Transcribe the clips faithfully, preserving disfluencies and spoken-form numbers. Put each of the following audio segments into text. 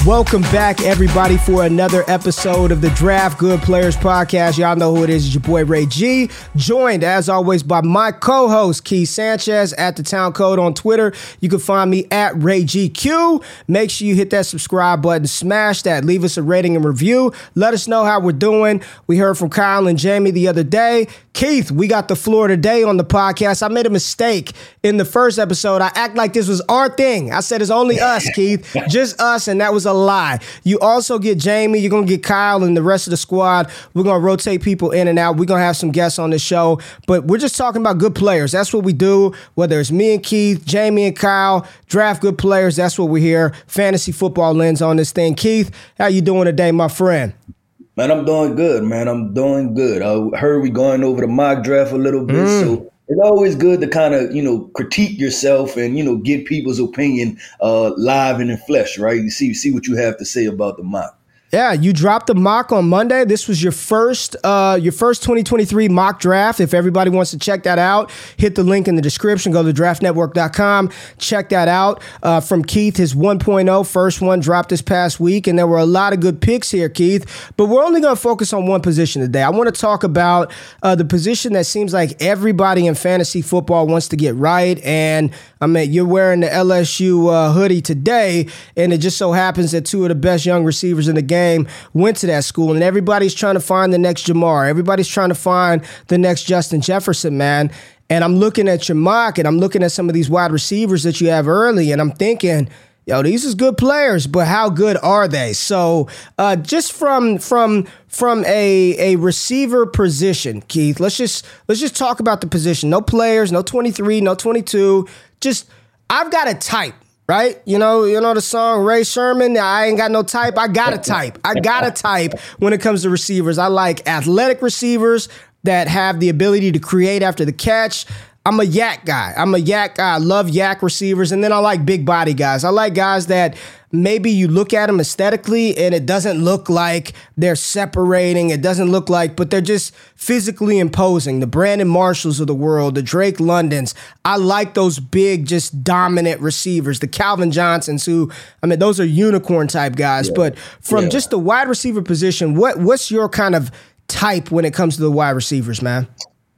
Welcome back, everybody, for another episode of the Draft Good Players Podcast. Y'all know who it is. It's your boy, Ray G, joined, as always, by my co-host, Keith Sanchez, at The Town Code on Twitter. You can find me at Ray G Q. Make sure you hit that subscribe button, smash that, leave us a rating and review. Let us know how we're doing. We heard from Kyle and Jamie the other day. Keith, we got the floor today on the podcast. I made a mistake in the first episode. I act like this was our thing. I said it's only us, Keith, just us, and that was a lie. You also get Jamie. You're going to get Kyle and the rest of the squad. We're going to rotate people in and out. We're going to have some guests on the show, but we're just talking about good players. That's what we do, whether it's me and Keith, Jamie and Kyle, draft good players. That's what we're here. Fantasy football lens on this thing. Keith, how you doing today, my friend? Man, I'm doing good, man. I'm doing good. I heard we going over the mock draft a little bit, mm. so it's always good to kind of, you know, critique yourself and, you know, get people's opinion uh, live and in flesh, right? You see, see what you have to say about the mock. Yeah, you dropped the mock on Monday. This was your first uh, your first twenty twenty-three mock draft. If everybody wants to check that out, hit the link in the description. Go to draft network dot com. Check that out. Uh, from Keith, his one point oh, first one dropped this past week, and there were a lot of good picks here, Keith. But we're only going to focus on one position today. I want to talk about uh, the position that seems like everybody in fantasy football wants to get right. And, I mean, you're wearing the L S U uh, hoodie today, and it just so happens that two of the best young receivers in the game went to that school, and everybody's trying to find the next Jamar. Everybody's trying to find the next Justin Jefferson, man. And I'm looking at your mock, and I'm looking at some of these wide receivers that you have early, and I'm thinking, yo, these is good players, but how good are they? So uh, just from from from a a receiver position, Keith, let's just let's just talk about the position. No players, no twenty-three, no twenty-two. Just I've got a type. Right? You know, you know the song Ray Sherman, I ain't got no type. I got a type. I got a type when it comes to receivers. I like athletic receivers that have the ability to create after the catch. I'm a yak guy. I'm a yak guy. I love yak receivers. And then I like big body guys. I like guys that maybe you look at them aesthetically and it doesn't look like they're separating. It doesn't look like, but they're just physically imposing. The Brandon Marshalls of the world, the Drake Londons. I like those big, just dominant receivers. The Calvin Johnsons who, I mean, those are unicorn type guys. Yeah. But from yeah. just the wide receiver position, what what's your kind of type when it comes to the wide receivers, man?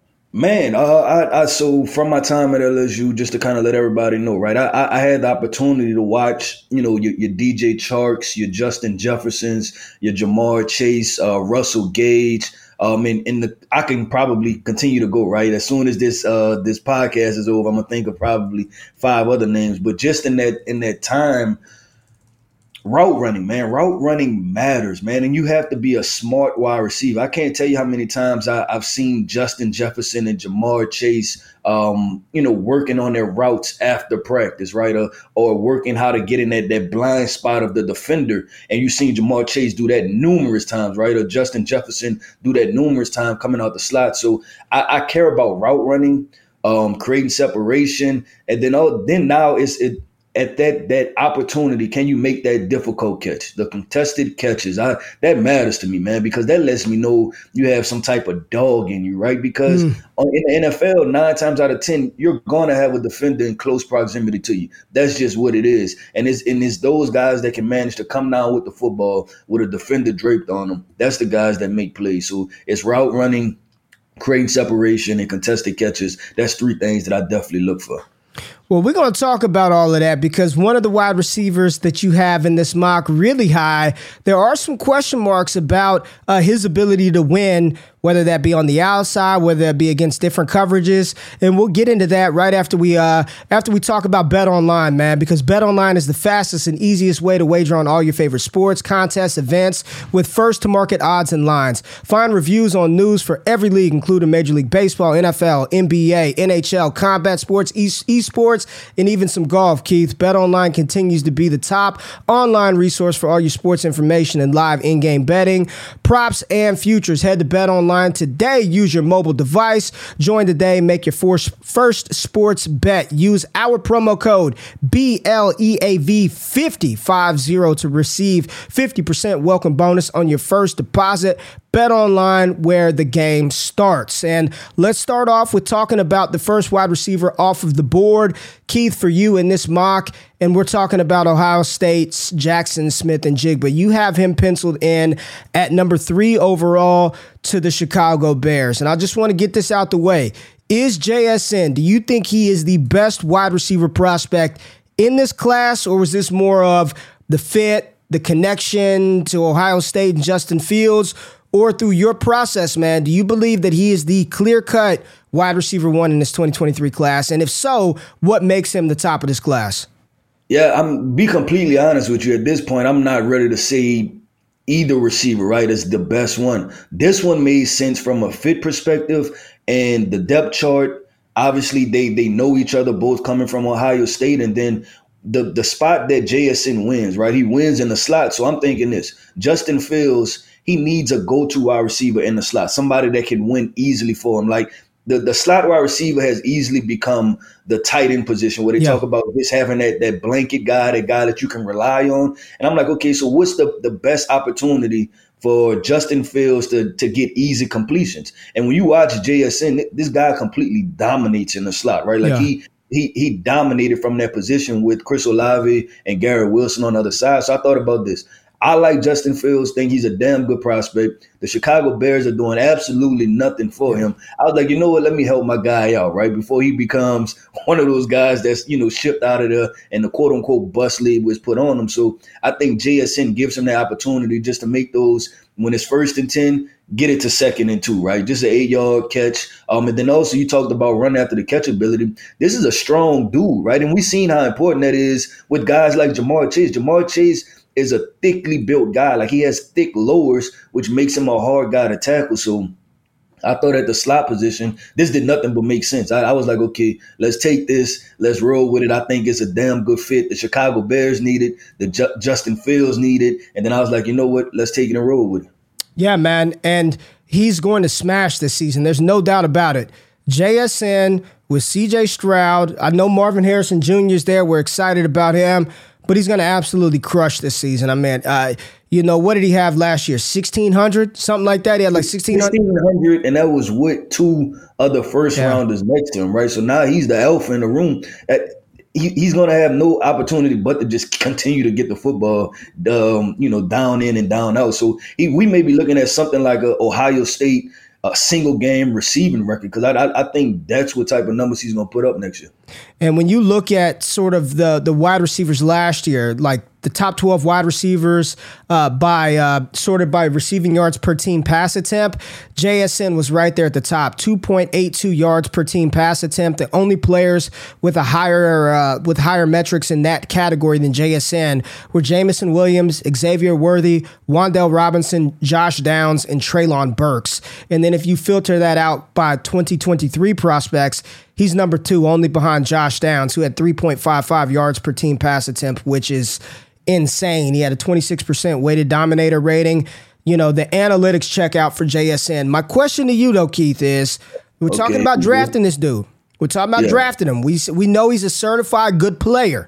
Man, uh, I, I so from my time at L S U, just to kind of let everybody know, right? I, I had the opportunity to watch, you know, your, your D J Charks, your Justin Jeffersons, your Jamar Chase, uh, Russell Gage. Um, and, and the, I can probably continue to go, right? As soon as this uh, this podcast is over, I'm gonna think of probably five other names. But just in that in that time. Route running, man. Route running matters, man. And you have to be a smart wide receiver. I can't tell you how many times I, I've seen Justin Jefferson and Jamar Chase, um, you know, working on their routes after practice, right? Or, or working how to get in that, that blind spot of the defender. And you've seen Jamar Chase do that numerous times, right? Or Justin Jefferson do that numerous times coming out the slot. So I, I care about route running, um, creating separation. And then, oh, then now it's it. At that that opportunity, can you make that difficult catch, the contested catches? I that matters to me, man, because that lets me know you have some type of dog in you, right? Because mm. in the N F L, nine times out of ten, you're going to have a defender in close proximity to you. That's just what it is. And it's, and it's those guys that can manage to come down with the football with a defender draped on them. That's the guys that make plays. So it's route running, creating separation, and contested catches. That's three things that I definitely look for. Well, we're going to talk about all of that because one of the wide receivers that you have in this mock really high, there are some question marks about uh, his ability to win, whether that be on the outside, whether that be against different coverages. And we'll get into that right after we uh, after we talk about BetOnline, man, because BetOnline is the fastest and easiest way to wager on all your favorite sports, contests, events with first-to-market odds and lines. Find reviews on news for every league, including Major League Baseball, N F L, N B A, N H L, combat sports, e- esports, and even some golf, Keith. BetOnline continues to be the top online resource for all your sports information and live in-game betting, props, and futures. Head to BetOnline today. Use your mobile device. Join today. Make your first sports bet. Use our promo code B L E A V fifty, five zero to receive fifty percent welcome bonus on your first deposit. BetOnline, where the game starts. And let's start off with talking about the first wide receiver off of the board. Keith, for you in this mock, and we're talking about Ohio State's Jackson Smith-Njigba. You have him penciled in at number three overall to the Chicago Bears. And I just want to get this out the way. Is J S N, do you think he is the best wide receiver prospect in this class, or was this more of the fit, the connection to Ohio State and Justin Fields, or through your process, man, do you believe that he is the clear-cut wide receiver one in this twenty twenty-three class? And if so, what makes him the top of this class? Yeah, I'm be completely honest with you. At this point, I'm not ready to say either receiver, right, is the best one. This one made sense from a fit perspective and the depth chart. Obviously, they they know each other, both coming from Ohio State, and then the the spot that J S N wins, right? He wins in the slot. So I'm thinking this: Justin Fields, he needs a go-to wide receiver in the slot, somebody that can win easily for him. Like the, the slot wide receiver has easily become the tight end position where they yeah. talk about just having that that blanket guy, that guy that you can rely on. And I'm like, okay, so what's the, the best opportunity for Justin Fields to, to get easy completions? And when you watch J S N, this guy completely dominates in the slot, right? Like yeah. he he he dominated from that position with Chris Olave and Garrett Wilson on the other side. So I thought about this. I like Justin Fields, think he's a damn good prospect. The Chicago Bears are doing absolutely nothing for him. I was like, you know what, let me help my guy out, right? Before he becomes one of those guys that's, you know, shipped out of there and the quote unquote bust label was put on him. So I think J S N gives him the opportunity just to make those, when it's first and ten, get it to second and two, right? Just an eight-yard catch. Um, and then also you talked about run after the catch ability. This is a strong dude, right? And we've seen how important that is with guys like Ja'Marr Chase. Ja'Marr Chase is a thickly built guy. Like he has thick lowers, which makes him a hard guy to tackle. So I thought at the slot position, this did nothing but make sense. I, I was like, okay, let's take this. Let's roll with it. I think it's a damn good fit. The Chicago Bears need it. The Ju- Justin Fields need it. And then I was like, you know what? Let's take it and roll with it. Yeah, man. And he's going to smash this season. There's no doubt about it. J S N with C J Stroud. I know Marvin Harrison Junior is there. We're excited about him. But he's going to absolutely crush this season. I mean, uh, you know, what did he have last year? sixteen hundred? Something like that? He had like sixteen hundred? sixteen hundred, and that was with two other first yeah. rounders next to him, right? So now he's the alpha in the room. He, he's going to have no opportunity but to just continue to get the football, um, you know, down in and down out. So he, we may be looking at something like a Ohio State a single game receiving record, because I, I I think that's what type of numbers he's going to put up next year. And when you look at sort of the the wide receivers last year, like the top twelve wide receivers uh, by uh, sorted by receiving yards per team pass attempt, J S N was right there at the top, two point eight two yards per team pass attempt. The only players with a higher uh, with higher metrics in that category than J S N were Jamison Williams, Xavier Worthy, Wan'Dale Robinson, Josh Downs, and Treylon Burks. And then if you filter that out by twenty twenty-three prospects, he's number two, only behind Josh Downs, who had three point five five yards per team pass attempt, which is insane. He had a twenty-six percent weighted dominator rating. You know, the analytics check out for J S N. My question to you, though, Keith, is we're okay. talking about drafting this dude. We're talking about yeah. drafting him. We, we know he's a certified good player.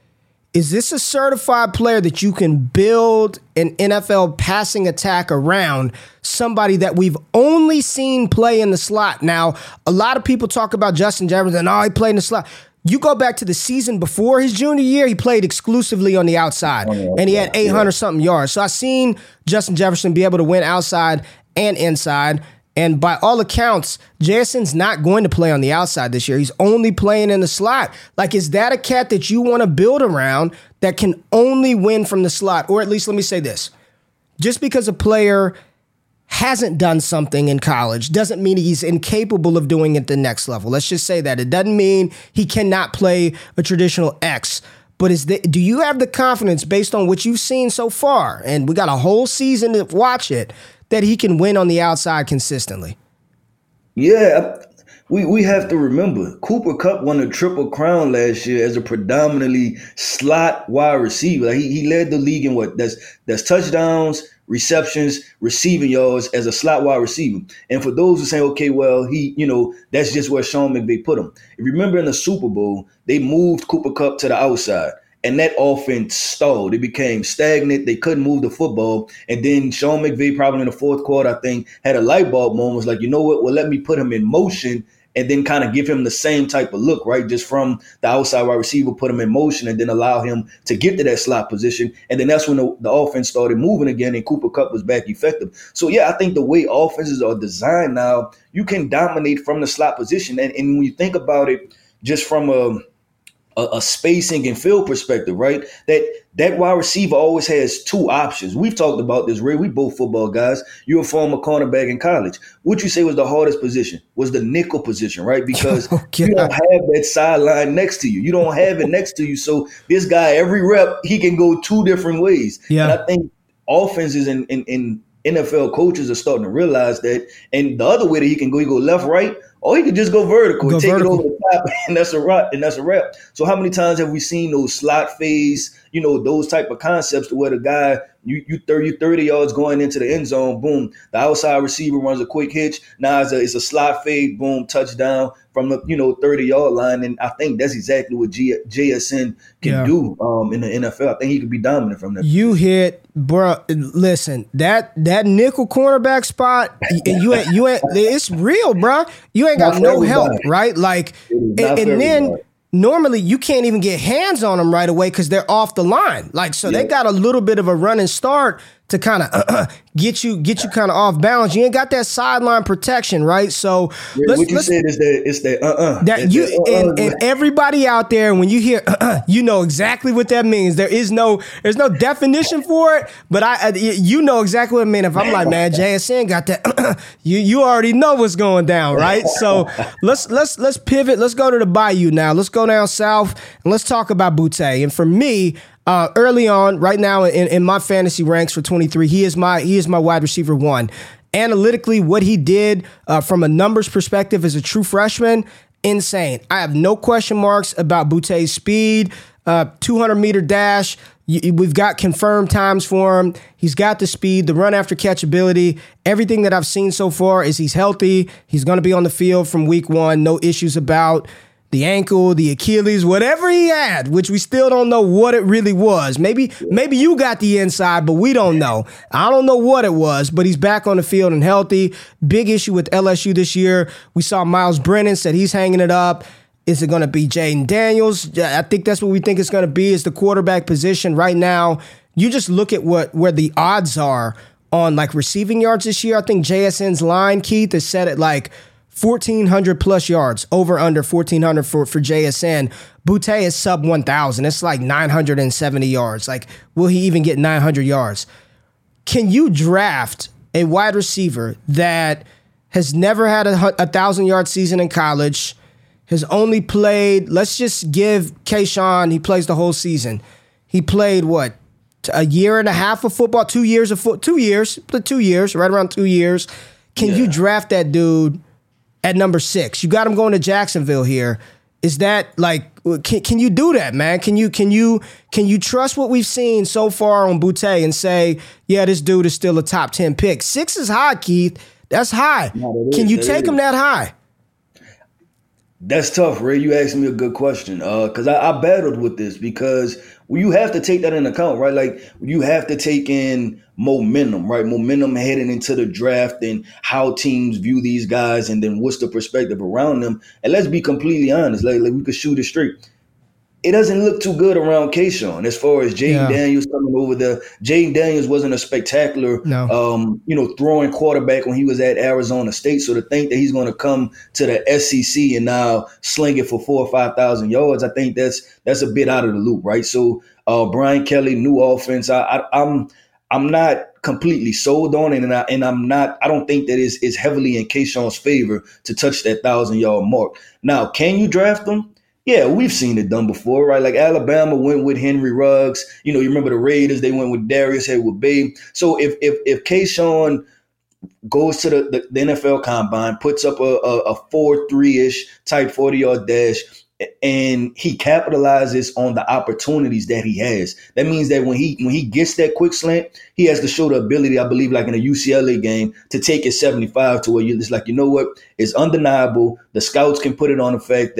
Is this a certified player that you can build an N F L passing attack around, somebody that we've only seen play in the slot? Now, a lot of people talk about Justin Jefferson, oh, he played in the slot. You go back to the season before his junior year, he played exclusively on the outside, oh, yeah, and he had eight hundred something yards. So I've seen Justin Jefferson be able to win outside and inside. And by all accounts, J S N's not going to play on the outside this year. He's only playing in the slot. Like, is that a cat that you want to build around that can only win from the slot? Or at least let me say this. Just because a player hasn't done something in college doesn't mean he's incapable of doing it at the next level. Let's just say that. It doesn't mean he cannot play a traditional X. But is the, do you have the confidence based on what you've seen so far, and we got a whole season to watch it, that he can win on the outside consistently? Yeah, we, we have to remember, Cooper Kupp won a Triple Crown last year as a predominantly slot wide receiver. Like he, he led the league in what? That's that's touchdowns, receptions, receiving yards as a slot wide receiver. And for those who say, okay, well, he, you know, that's just where Sean McVay put him. If you remember in the Super Bowl, they moved Cooper Kupp to the outside. and that offense stalled. It became stagnant. They couldn't move the football. And then Sean McVay, probably in the fourth quarter, I think, had a light bulb moment. Was like, you know what? Well, let me put him in motion and then kind of give him the same type of look, right? Just from the outside wide receiver, put him in motion and then allow him to get to that slot position. And then that's when the, the offense started moving again and Cooper Kupp was back effective. So, yeah, I think the way offenses are designed now, you can dominate from the slot position. And, and when you think about it, just from a A, a spacing and field perspective, right? That that wide receiver always has two options. We've talked about this, Ray. We both football guys. You're a former cornerback in college. What you say was the hardest position? Was the nickel position, right? Because oh, you don't have that sideline next to you. You don't have it next to you. So this guy, every rep, he can go two different ways. Yeah. And I think offenses and in, in, in N F L coaches are starting to realize that. And the other way that he can go, he go left, right, or he can just go vertical, go take vertical. It over the top, and that's a wrap, and that's a wrap. So how many times have we seen those slot phase, you know, those type of concepts to where the guy, you you thirty, thirty yards going into the end zone, boom, the outside receiver runs a quick hitch. Now it's a, it's a slot fade, boom, touchdown from the, you know, thirty-yard line. And I think that's exactly what G, J S N can yeah. do um, in the N F L. I think he could be dominant from that. You hit, bro, listen, that that nickel cornerback spot, you ain't, you ain't, it's real, bro. You ain't got no help, right? Like, and, and then normally you can't even get hands on them right away because they're off the line. Like, so yeah. they got a little bit of a running start to kind of uh, get you get you kind of off balance. You ain't got that sideline protection, right? So yeah, let's, what you let's, said is that it's that uh-uh. That it's you that, uh-uh. and, and everybody out there, when you hear uh-uh, you know exactly what that means. There is no there's no definition for it, but I, I you know exactly what it means. If I'm like, man, J S N got that, uh-uh, you you already know what's going down, right? So let's let's let's pivot. Let's go to the Bayou now. Let's go down south and let's talk about Boutte. And for me, Uh, early on, right now in, in my fantasy ranks for twenty-three, he is my he is my wide receiver one. Analytically, what he did uh, from a numbers perspective as a true freshman, insane. I have no question marks about Boutte's speed, uh, two hundred meter dash. We've got confirmed times for him. He's got the speed, the run after catch ability. Everything that I've seen so far is he's healthy. He's going to be on the field from week one. No issues about the ankle, the Achilles, whatever he had, which we still don't know what it really was. Maybe maybe you got the inside, but we don't know. I don't know what it was, but he's back on the field and healthy. Big issue with L S U this year. We saw Miles Brennan said he's hanging it up. Is it going to be Jaden Daniels? I think that's what we think it's going to be, is the quarterback position right now. You just look at what where the odds are on like receiving yards this year. I think J S N's line, Keith, is set at like fourteen hundred plus yards, over under fourteen hundred for, for J S N. Boutte is sub one thousand. It's like nine hundred seventy yards. Like, will he even get nine hundred yards? Can you draft a wide receiver that has never had a one thousand yard season in college, has only played, let's just give Kayshawn, he plays the whole season. He played what? A year and a half of football, two years of foot, two years, two years, right around two years. Can yeah. you draft that dude at number six? You got him going to Jacksonville here. Is that like, can, can you do that, man? Can you can you can you trust what we've seen so far on Boutte and say, yeah, this dude is still a top ten pick? Six is high, Keith. That's high. No, can is, you take is. him that high? That's tough, Ray. You asked me a good question because uh, I, I battled with this because you have to take that into account, right? Like you have to take in momentum, right? Momentum heading into the draft and how teams view these guys and then what's the perspective around them. And let's be completely honest, like, like we could shoot it straight. It doesn't look too good around Kayshawn as far as Jaden yeah. Daniels coming over there. Jaden Daniels wasn't a spectacular, no. um, you know, throwing quarterback when he was at Arizona State. So to think that he's going to come to the S E C and now sling it for four or five thousand yards, I think that's that's a bit out of the loop, right? So uh, Brian Kelly, new offense. I, I, I'm I'm not completely sold on it, and I and I'm not. I don't think that is is heavily in Kayshawn's favor to touch that thousand yard mark. Now, can you draft him? Yeah, we've seen it done before, right? Like Alabama went with Henry Ruggs. You know, you remember the Raiders, they went with Darius Head-Bay. So if if if Kayshawn goes to the, the, the N F L Combine, puts up a, a, a four three-ish type forty-yard dash, and he capitalizes on the opportunities that he has, that means that when he when he gets that quick slant, he has to show the ability, I believe, like in a U C L A game, to take it seventy-five to where you're just like, you know what, it's undeniable. The scouts can put it on the fact that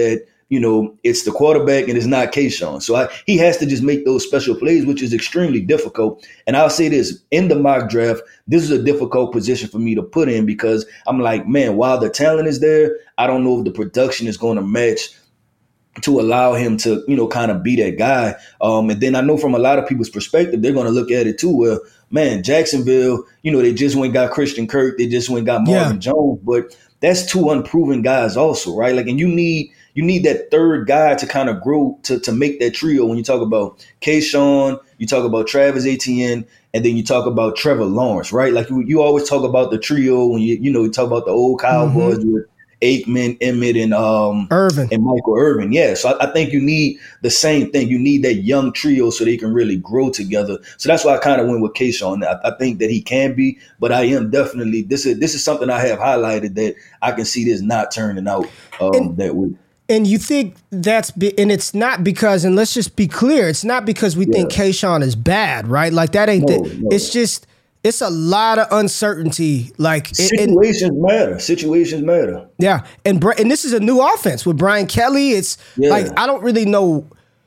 you know, it's the quarterback and it's not Kayshawn. So I, he has to just make those special plays, which is extremely difficult. And I'll say this, in the mock draft, this is a difficult position for me to put in because I'm like, man, while the talent is there, I don't know if the production is going to match to allow him to, you know, kind of be that guy. Um, and then I know from a lot of people's perspective, they're going to look at it too. Well, man, Jacksonville, you know, they just went and got Christian Kirk. They just went and got Marvin yeah. Jones. But that's two unproven guys also, right? Like, and you need you need that third guy to kind of grow to, to make that trio. When you talk about Kayshawn, you talk about Travis Etienne, and then you talk about Trevor Lawrence, right? Like you, you always talk about the trio when you, you know, you talk about the old Cowboys mm-hmm. with Aikman, Emmett, and um, Irvin and Michael Irvin. Yeah, so I, I think you need the same thing. You need that young trio so they can really grow together. So that's why I kind of went with Kayshawn. I, I think that he can be, but I am definitely this is this is something I have highlighted that I can see this not turning out um, and, that way. And you think that's be, and it's not because, and let's just be clear, it's not because we yeah. think Kayshawn is bad, right? Like that ain't. No, the, no. It's just. It's a lot of uncertainty. Like situations and, matter. Situations matter. Yeah, and and this is a new offense with Brian Kelly. It's yeah. like I don't really know.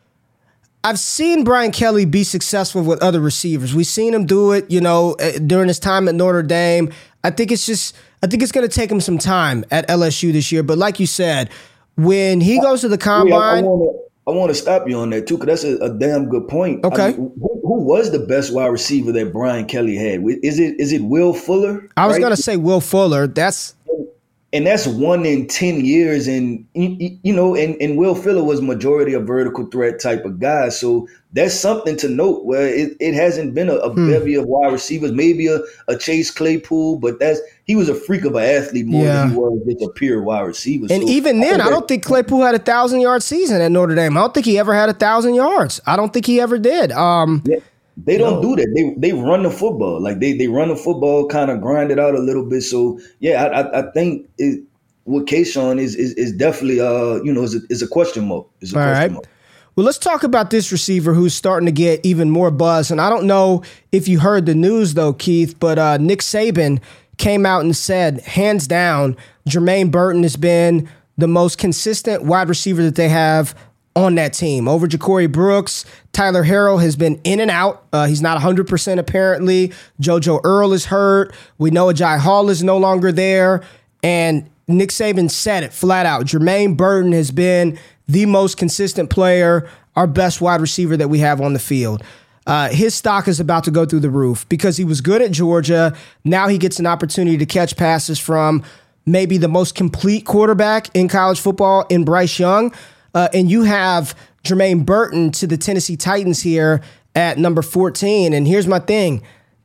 I've seen Brian Kelly be successful with other receivers. We've seen him do it, you know, during his time at Notre Dame. I think it's just. I think it's going to take him some time at L S U this year. But like you said, when he goes to the combine. Yeah, I, I I want to stop you on that too, because that's a, a damn good point. Okay, I mean, who, who was the best wide receiver that Brian Kelly had? Is it is it Will Fuller? I was right? gonna say Will Fuller. That's and that's one in ten years, and you, you know, and, and Will Fuller was majority a vertical threat type of guy. So that's something to note. Where it, it hasn't been a, a hmm. bevy of wide receivers, maybe a, a Chase Claypool, but that's he was a freak of an athlete more yeah. than he was just a pure wide receiver. And so even then, I, I don't think Claypool had a thousand yard season at Notre Dame. I don't think he ever had a thousand yards. I don't think he ever did. Um, yeah, they don't no. do that. They they run the football like they they run the football, kind of grind it out a little bit. So yeah, I I, I think it, with Kayshawn is, is is definitely uh you know is a, is a question mark. Is a All question right. mark. Well, let's talk about this receiver who's starting to get even more buzz. And I don't know if you heard the news, though, Keith, but uh, Nick Saban came out and said, hands down, Jermaine Burton has been the most consistent wide receiver that they have on that team. Over Ja'Cory Brooks, Tyler Harrell has been in and out. Uh, he's not one hundred percent apparently. JoJo Earl is hurt. We know Ajay Hall is no longer there. And Nick Saban said it flat out. Jermaine Burton has been the most consistent player, our best wide receiver that we have on the field. Uh, his stock is about to go through the roof because he was good at Georgia. Now he gets an opportunity to catch passes from maybe the most complete quarterback in college football in Bryce Young. Uh, and you have Jermaine Burton to the Tennessee Titans here at number fourteen. And here's my thing.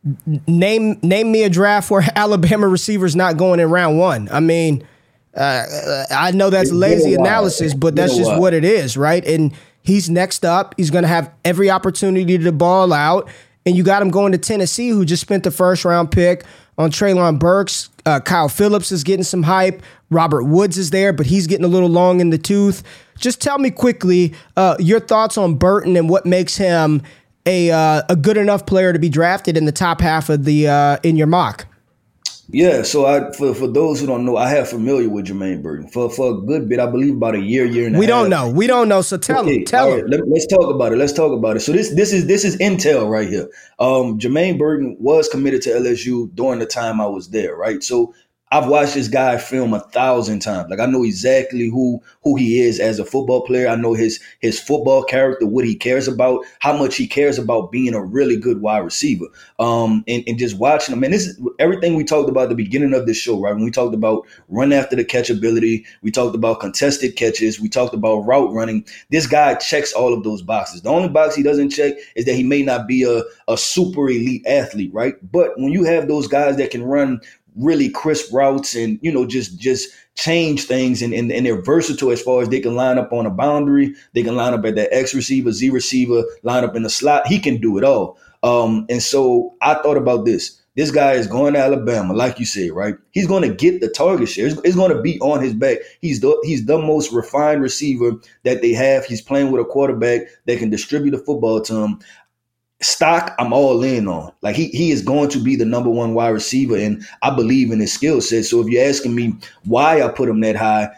Name name me a draft where Alabama receiver's not going in round one. I mean, uh, I know that's lazy analysis, but that's just what it is, right? And he's next up. He's going to have every opportunity to ball out. And you got him going to Tennessee, who just spent the first round pick on Treylon Burks. Uh, Kyle Phillips is getting some hype. Robert Woods is there, but he's getting a little long in the tooth. Just tell me quickly uh, your thoughts on Burton and what makes him a uh, a good enough player to be drafted in the top half of the uh, in your mock. Yeah, so I for, for those who don't know, I have familiar with Jermaine Burton for for a good bit. I believe about a year, year and a we half. We don't know. We don't know. So tell okay, him. Tell him. Right, let, let's talk about it. Let's talk about it. So this this is this is intel right here. Um, Jermaine Burton was committed to L S U during the time I was there. Right, so I've watched this guy film a thousand times. Like I know exactly who who he is as a football player. I know his his football character, what he cares about, how much he cares about being a really good wide receiver. Um, and, and just watching him. And this is everything we talked about at the beginning of this show, right? When we talked about run after the catch ability, we talked about contested catches, we talked about route running. This guy checks all of those boxes. The only box he doesn't check is that he may not be a, a super elite athlete, right? But when you have those guys that can run really crisp routes and, you know, just just change things and, and, and they're versatile as far as they can line up on a boundary. They can line up at that X receiver, Z receiver, line up in the slot. He can do it all. Um, and so I thought about this. This guy is going to Alabama, like you said, right? He's going to get the target share. It's, it's going to be on his back. He's the, he's the most refined receiver that they have. He's playing with a quarterback that can distribute the football to him. Stock, I'm all in on. Like he he is going to be the number one wide receiver, and I believe in his skill set. So if you're asking me why I put him that high,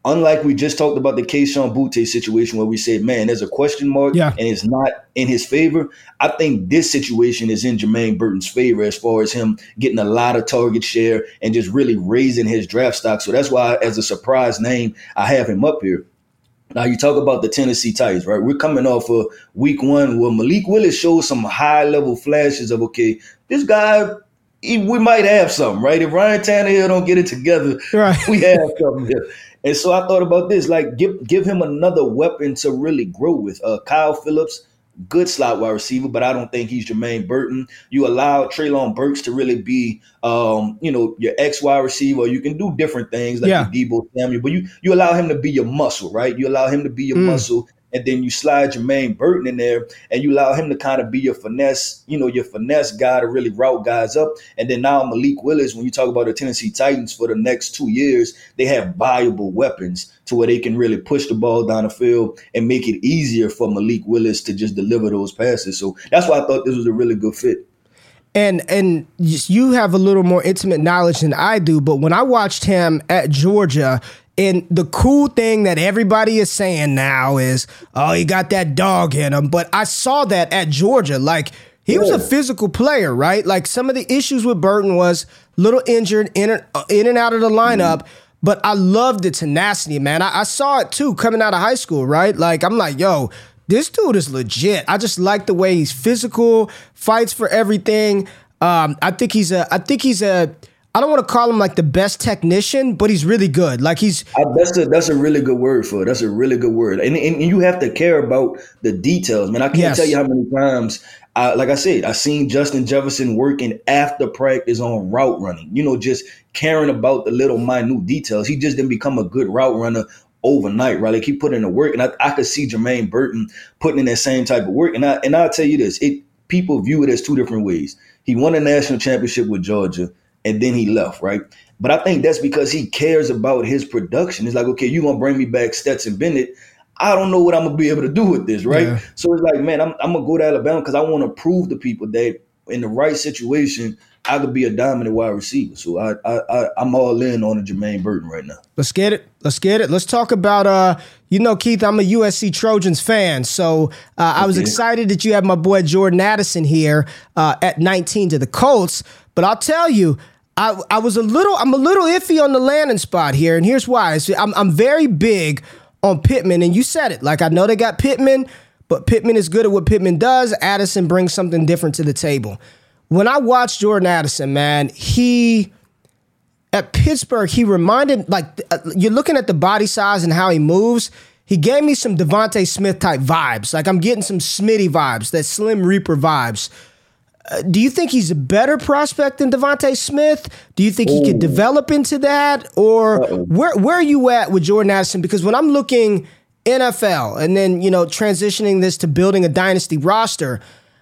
unlike we just talked about the Kayshon Boutte situation where we said, man, there's a question mark yeah. and it's not in his favor. I think this situation is in Jermaine Burton's favor as far as him getting a lot of target share and just really raising his draft stock. So that's why, as a surprise name, I have him up here. Now, you talk about the Tennessee Titans, right? We're coming off of week one where Malik Willis showed some high-level flashes of, okay, this guy, he, we might have something, right? If Ryan Tannehill don't get it together, right. we have something here. And so I thought about this, like, give give him another weapon to really grow with. Uh, Kyle Phillips, good slot wide receiver, but I don't think he's Jermaine Burton. You allow Treylon Burks to really be, um, you know, your X wide receiver. You can do different things like yeah. your Deebo Samuel, but you you allow him to be your muscle, right? You allow him to be your mm. muscle, and then you slide Jermaine Burton in there, and you allow him to kind of be your finesse, you know, your finesse guy to really route guys up. And then now Malik Willis, when you talk about the Tennessee Titans for the next two years, they have viable weapons to where they can really push the ball down the field and make it easier for Malik Willis to just deliver those passes. So that's why I thought this was a really good fit. And and you have a little more intimate knowledge than I do, but when I watched him at Georgia, and the cool thing that everybody is saying now is, oh, he got that dog in him. But I saw that at Georgia. Like, he yeah. was a physical player, right? Like, some of the issues with Burton was a little injured, in and, in and out of the lineup. Mm. But I loved the tenacity, man. I, I saw it, too, coming out of high school, right? Like, I'm like, yo, this dude is legit. I just like the way he's physical, fights for everything. Um, I think he's a, I think he's a, I don't want to call him like the best technician, but he's really good. Like he's I, that's a that's a really good word for it. That's a really good word, and and you have to care about the details, man. I can't yes. tell you how many times, I, like I said, I seen Justin Jefferson working after practice on route running. You know, just caring about the little minute details. He just didn't become a good route runner overnight, right? Like he put in the work, and I, I could see Jermaine Burton putting in that same type of work. And I and I'll tell you this: it people view it as two different ways. He won a national championship with Georgia, and then he left, right? But I think that's because he cares about his production. It's like, okay, you're going to bring me back Stetson Bennett. I don't know what I'm going to be able to do with this, right? Yeah. So it's like, man, I'm, I'm going to go to Alabama because I want to prove to people that in the right situation, I could be a dominant wide receiver. So I, I, I, I'm all in on the Jermaine Burton right now. Let's get it. Let's get it. Let's talk about, uh, you know, Keith, I'm a U S C Trojans fan. So uh, I was okay. excited that you have my boy Jordan Addison here uh, at nineteen to the Colts. But I'll tell you, I, I was a little, I'm a little iffy on the landing spot here, and here's why. So I'm, I'm very big on Pittman, and you said it. Like, I know they got Pittman, but Pittman is good at what Pittman does. Addison brings something different to the table. When I watched Jordan Addison, man, he, at Pittsburgh, he reminded, like, you're looking at the body size and how he moves. He gave me some Devontae Smith type vibes. Like, I'm getting some Smitty vibes, that Slim Reaper vibes. Uh, do you think he's a better prospect than Devontae Smith? Do you think Ooh. he could develop into that? Or Uh-oh. where where are you at with Jordan Addison? Because when I'm looking N F L and then, you know, transitioning this to building a dynasty roster,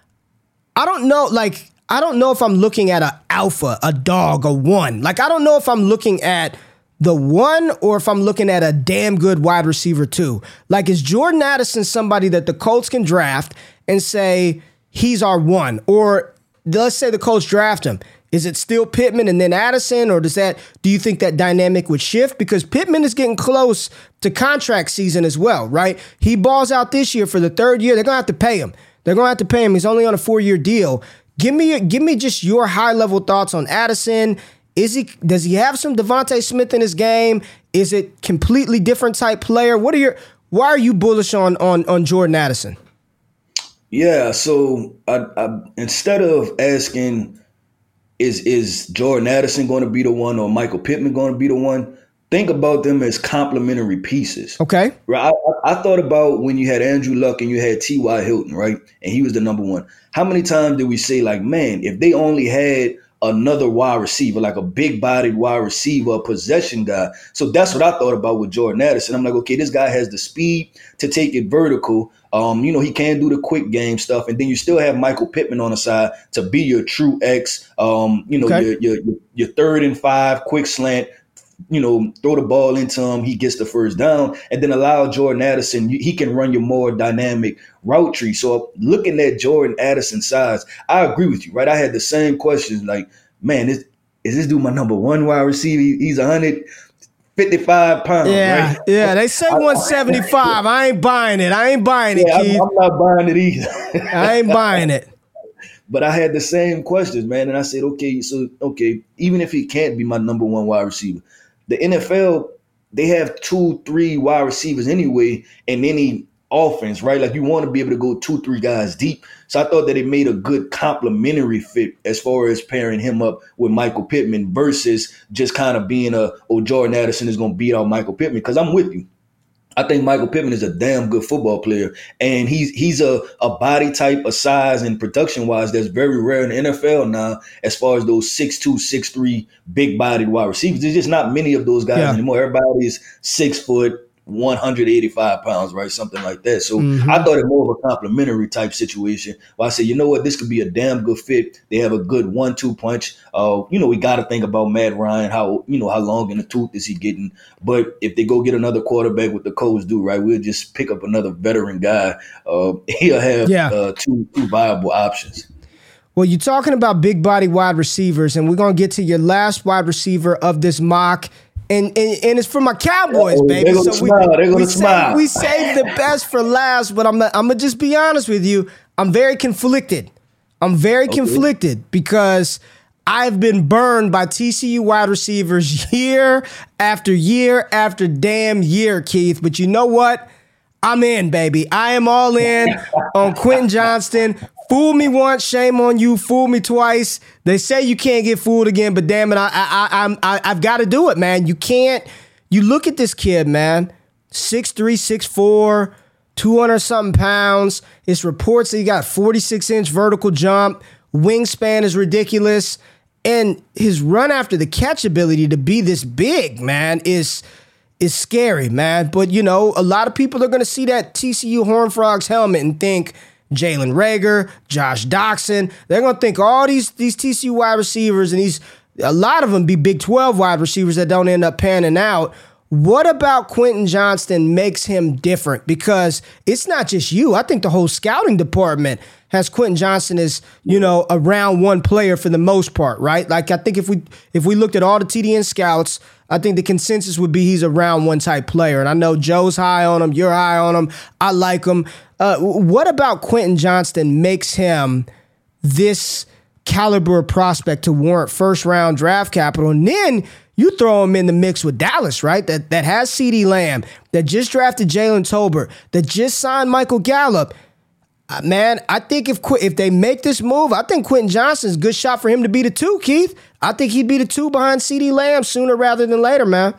I don't know, like, I don't know if I'm looking at a alpha, a dog, a one. Like, I don't know if I'm looking at the one or if I'm looking at a damn good wide receiver too. Like, is Jordan Addison somebody that the Colts can draft and say, he's our one? Or let's say the Colts draft him. Is it still Pittman and then Addison, or does that, do you think that dynamic would shift? Because Pittman is getting close to contract season as well, right? He balls out this year for the third year. They're going to have to pay him. They're going to have to pay him. He's only on a four-year deal. Give me, give me just your high-level thoughts on Addison. Is he, does he have some Devontae Smith in his game? Is it completely different type player? What are your, why are you bullish on, on, on Jordan Addison? Yeah, so I, I, instead of asking, is is Jordan Addison going to be the one or Michael Pittman going to be the one, think about them as complementary pieces. Okay. Right. I, I thought about when you had Andrew Luck and you had T Y. Hilton, right? And he was the number one. How many times did we say, like, man, if they only had another wide receiver, like a big-bodied wide receiver, a possession guy. So that's what I thought about with Jordan Addison. I'm like, okay, this guy has the speed to take it vertical. Um, you know, he can do the quick game stuff. And then you still have Michael Pittman on the side to be your true X, um, you know, okay. your, your, your third and five, quick slant, you know, throw the ball into him, he gets the first down, and then allow Jordan Addison, he can run your more dynamic route tree. So looking at Jordan Addison's size, I agree with you, right? I had the same questions, like, man, is, is this dude my number one wide receiver? He's one hundred fifty-five pounds. Yeah, right? yeah. They say one seventy-five. I ain't buying it. I ain't buying it, yeah, Keith. I'm, I'm not buying it either. I ain't buying it. But I had the same questions, man. And I said, okay, so, okay, even if he can't be my number one wide receiver, the N F L, they have two, three wide receivers anyway in any offense, right? Like you want to be able to go two, three guys deep. So I thought that it made a good complementary fit as far as pairing him up with Michael Pittman versus just kind of being a, oh, Jordan Addison is going to beat out Michael Pittman. Because I'm with you. I think Michael Pittman is a damn good football player, and he's he's a, a body type, a size, and production wise that's very rare in the N F L now. As far as those six two, six three big bodied wide receivers, there's just not many of those guys yeah. anymore. Everybody is six foot, one hundred eighty-five pounds, right? Something like that. So mm-hmm. I thought it more of a complimentary type situation. Well, I said, you know what, this could be a damn good fit. They have a good one two punch. Uh, you know, we got to think about Matt Ryan. How you know how long in the tooth is he getting? But if they go get another quarterback with the Colts do, right, we'll just pick up another veteran guy. Uh, he'll have yeah. uh, two two viable options. Well, you're talking about big body wide receivers, and we're gonna get to your last wide receiver of this mock. And, and and it's for my Cowboys, oh, baby. So we, we, save, we saved the best for last, but I'm I'm gonna just be honest with you. I'm very conflicted. I'm very okay. conflicted because I've been burned by T C U wide receivers year after year after damn year, Keith. But you know what? I'm in, baby. I am all in on Quentin Johnston. Fool me once, shame on you. Fool me twice. They say you can't get fooled again, but damn it, I, I, I'm, I, I've got to do it, man. You can't. You look at this kid, man. six three, six four, two hundred something pounds. It's reports that he got forty-six inch vertical jump. Wingspan is ridiculous, and his run after the catch ability to be this big, man, is. is scary, man. But, you know, a lot of people are going to see that T C U Horned Frogs helmet and think Jalen Reagor, Josh Doctson. They're going to think all these these T C U wide receivers, and these a lot of them be Big twelve wide receivers that don't end up panning out. What about Quentin Johnston makes him different? Because it's not just you. I think the whole scouting department has Quentin Johnston as, you know, a round one player for the most part, right? Like, I think if we if we looked at all the T D N scouts, I think the consensus would be he's a round one type player. And I know Joe's high on him. You're high on him. I like him. Uh, what about Quentin Johnston makes him this caliber prospect to warrant first round draft capital? And then you throw him in the mix with Dallas, right? That that has CeeDee Lamb, that just drafted Jalen Tolbert, that just signed Michael Gallup. Uh, man, I think if if they make this move, I think Quentin Johnston's a good shot for him to be the two, Keith. I think he'd be the two behind CeeDee Lamb sooner rather than later, man.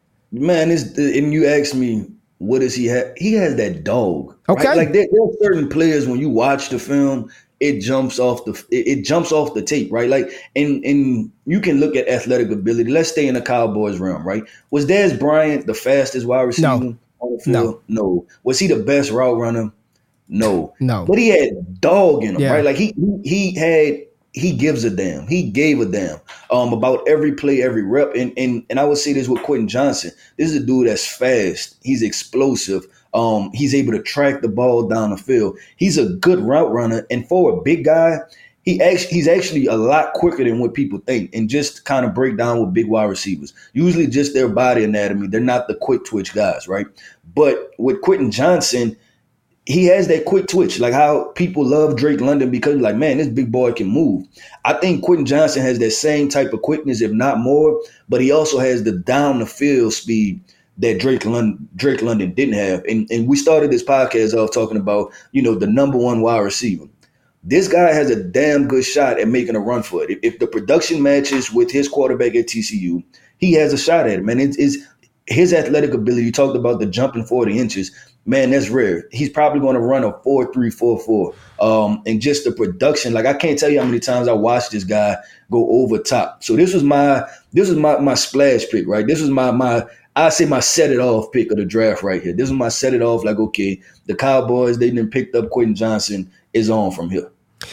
Man, it's, and you ask me, what does he have? He has that dog. Okay. Right? Like there, there are certain players when you watch the film, it jumps off the it, it jumps off the tape, right? Like, and and you can look at athletic ability. Let's stay in the Cowboys realm, right? Was Dez Bryant the fastest wide receiver no. on the field? No. no. Was he the best route runner? No. No. But he had dog in him, yeah. right? Like he he had he gives a damn. He gave a damn um, about every play, every rep. And and and I would say this with Quentin Johnston. This is a dude that's fast. He's explosive. Um, he's able to track the ball down the field. He's a good route runner. And for a big guy, he actually he's actually a lot quicker than what people think. And just kind of break down with big wide receivers. Usually just their body anatomy. They're not the quick twitch guys, right? But with Quentin Johnston, he has that quick twitch, like how people love Drake London because, like, man, this big boy can move. I think Quentin Johnston has that same type of quickness, if not more, but he also has the down the field speed that Drake London, Drake London didn't have. And, and we started this podcast off talking about, you know, the number one wide receiver. This guy has a damn good shot at making a run for it. If, if the production matches with his quarterback at T C U, he has a shot at it, man. It's, it's his athletic ability. You talked about the jumping forty inches. Man, that's rare. He's probably going to run a four three, four four. Um, and just the production, like I can't tell you how many times I watched this guy go over top. So this was my this was my my splash pick, right? This was my my I say my set it off pick of the draft right here. This is my set it off. Like, okay, the Cowboys, they didn't picked up Quentin Johnston, is on from here.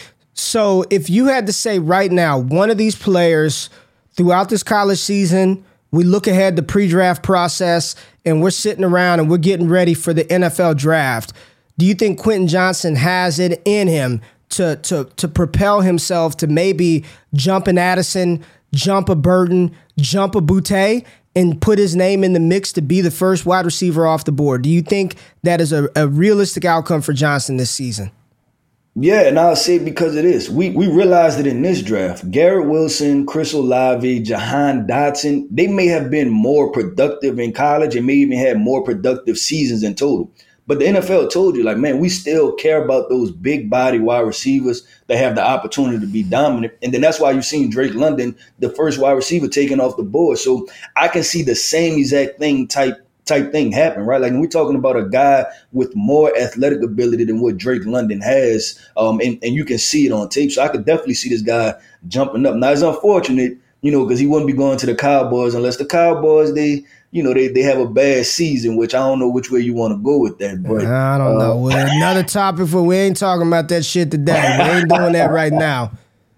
So if you had to say right now, one of these players throughout this college season, we look ahead the pre-draft process and we're sitting around and we're getting ready for the N F L draft. Do you think Quentin Johnston has it in him to to to propel himself to maybe jump an Addison, jump a Burton, jump a Boutte, and put his name in the mix to be the first wide receiver off the board. Do you think that is a, a realistic outcome for Johnson this season? Yeah, and I'll say it because it is. We we realized that in this draft, Garrett Wilson, Chris Olave, Jahan Dotson, they may have been more productive in college and may even have more productive seasons in total. But the N F L told you, like, man, we still care about those big body wide receivers that have the opportunity to be dominant. And then that's why you've seen Drake London, the first wide receiver taken off the board. So I can see the same exact thing type type thing happen, right? Like when we're talking about a guy with more athletic ability than what Drake London has, um, and, and you can see it on tape. So I could definitely see this guy jumping up. Now, it's unfortunate, you know, because he wouldn't be going to the Cowboys unless the Cowboys, they, you know, they, they have a bad season, which I don't know which way you want to go with that. But I don't uh, know. Well, another topic for we ain't talking about that shit today. We ain't doing that right now.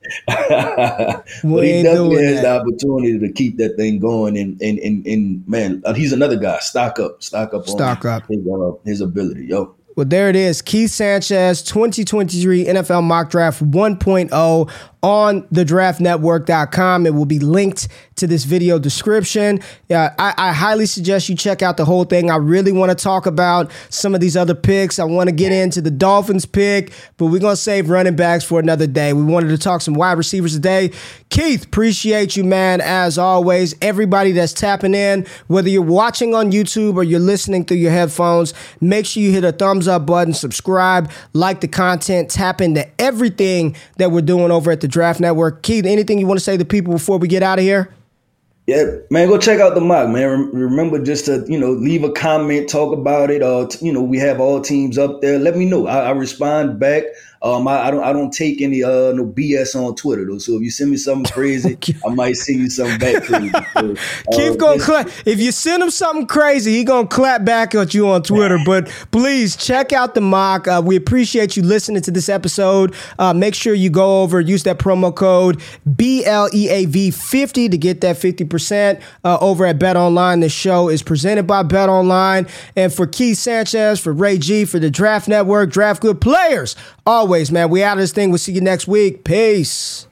But he definitely has the opportunity to keep that thing going, and and and, and man, he's another guy. Stock up, stock up, stock on up his, uh, his ability, yo. Well, there it is. Keith Sanchez, twenty twenty-three N F L Mock Draft one point oh on the draft network dot com. It will be linked to this video description. Yeah, I, I highly suggest you check out the whole thing. I really want to talk about some of these other picks. I want to get into the Dolphins pick, but we're going to save running backs for another day. We wanted to talk some wide receivers today. Keith, appreciate you, man, as always. Everybody that's tapping in, whether you're watching on YouTube or you're listening through your headphones, make sure you hit a thumbs up button, subscribe, like the content, tap into everything that we're doing over at the Draft Network. Keith, anything you want to say to people before we get out of here? Yeah, man, go check out the mock, man. Remember just to, you know, leave a comment, talk about it. Uh, you know, we have all teams up there. Let me know. I, I respond back. Um, I, I don't, I don't take any uh no B S on Twitter though. So if you send me something crazy, I might send you something back crazy. So, Keith uh, gonna clap. If you send him something crazy, he gonna clap back at you on Twitter. But please check out the mock. Uh, we appreciate you listening to this episode. Uh, make sure you go over, use that promo code B L E A V fifty to get that fifty percent uh, over at BetOnline. The show is presented by BetOnline, and for Keith Sanchez, for Ray G, for the Draft Network, Draft Good Players. Always, man. We out of this thing. We'll see you next week. Peace.